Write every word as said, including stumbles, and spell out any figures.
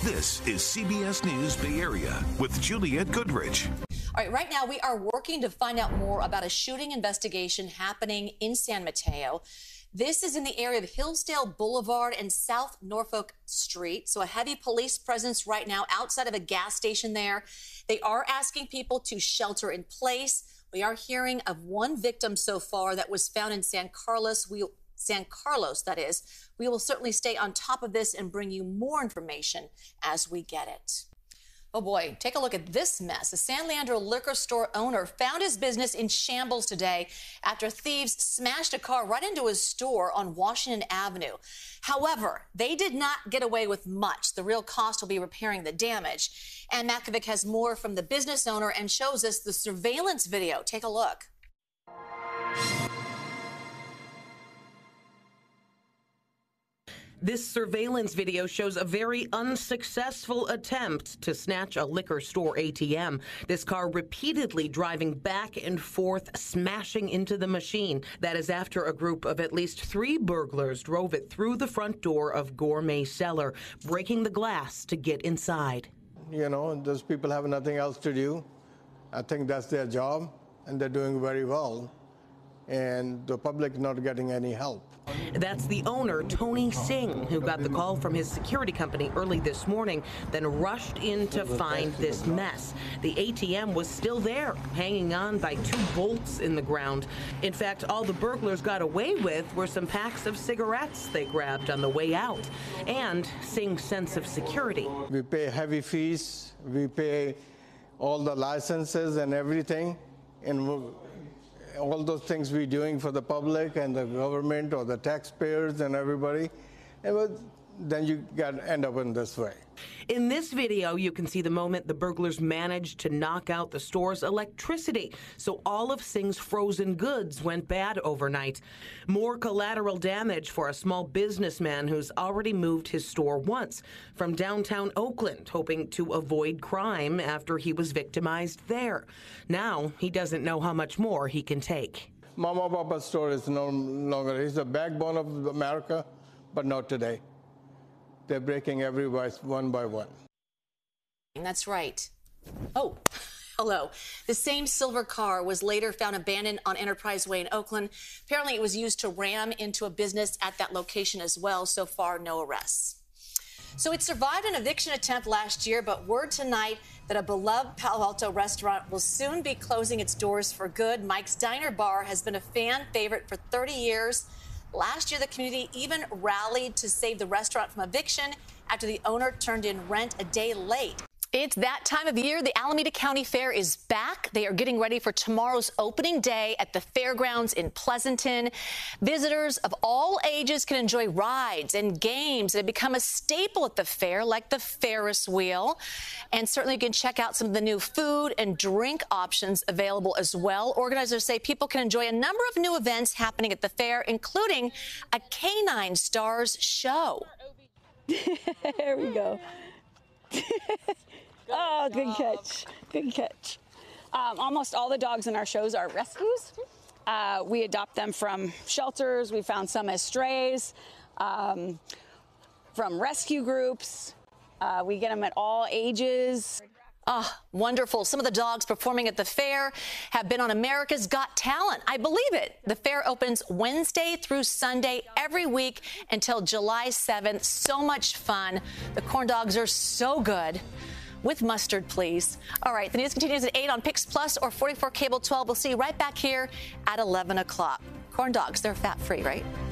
This is C B S News Bay Area with Juliette Goodrich. All right, right now we are working to find out more about a shooting investigation happening in San Mateo. This is in the area of Hillsdale Boulevard and South Norfolk Street. So a heavy police presence right now outside of a gas station there. They are asking people to shelter in place. We are hearing of one victim so far that was found in San Carlos. We, San Carlos, that is. We will certainly stay on top of this and bring you more information as we get it. Oh boy, take a look at this mess. A San Leandro liquor store owner found his business in shambles today after thieves smashed a car right into his store on Washington Avenue. However, they did not get away with much. The real cost will be repairing the damage. And Mackovic has more from the business owner and shows us the surveillance video. Take a look. This surveillance video shows a very unsuccessful attempt to snatch a liquor store A T M. This car repeatedly driving back and forth, smashing into the machine. That is after a group of at least three burglars drove it through the front door of Gourmet Cellar, breaking the glass to get inside. You know, those people have nothing else to do. I think that's their job, and they're doing very well. And the public not getting any help. That's the owner, Tony Singh, who got the call from his security company early this morning, then rushed in to find this mess. The A T M was still there, hanging on by two bolts in the ground. In fact, all the burglars got away with were some packs of cigarettes they grabbed on the way out, and Singh's sense of security. We pay heavy fees, we pay all the licenses and everything, and we're all those things we're doing for the public and the government or the taxpayers and everybody, and then you got to end up in this way. In this video, you can see the moment the burglars managed to knock out the store's electricity, so all of Singh's frozen goods went bad overnight. More collateral damage for a small businessman who's already moved his store once from downtown Oakland, hoping to avoid crime after he was victimized there. Now, he doesn't know how much more he can take. Mama Papa store is no longer, he's the backbone of America, but not today. They're breaking every vice one by one. That's right. Oh, hello. The same silver car was later found abandoned on Enterprise Way in Oakland. Apparently, it was used to ram into a business at that location as well. So far, no arrests. So it survived an eviction attempt last year, but word tonight that a beloved Palo Alto restaurant will soon be closing its doors for good. Mike's Diner Bar has been a fan favorite for thirty years. Last year, the community even rallied to save the restaurant from eviction after the owner turned in rent a day late. It's that time of year. The Alameda County Fair is back. They are getting ready for tomorrow's opening day at the fairgrounds in Pleasanton. Visitors of all ages can enjoy rides and games that have become a staple at the fair, like the Ferris wheel. And certainly you can check out some of the new food and drink options available as well. Organizers say people can enjoy a number of new events happening at the fair, including a Canine Stars show. There we go. Oh, good catch. Good catch. Um, almost all the dogs in our shows are rescues. Uh, we adopt them from shelters. We found some as strays, um, from rescue groups. Uh, we get them at all ages. Ah, oh, wonderful. Some of the dogs performing at the fair have been on America's Got Talent. I believe it. The fair opens Wednesday through Sunday every week until July seventh. So much fun. The corn dogs are so good. With mustard, please. All right, the news continues at eight on Pix Plus or forty-four Cable twelve. We'll see you right back here at eleven o'clock. Corn dogs, they're fat-free, right?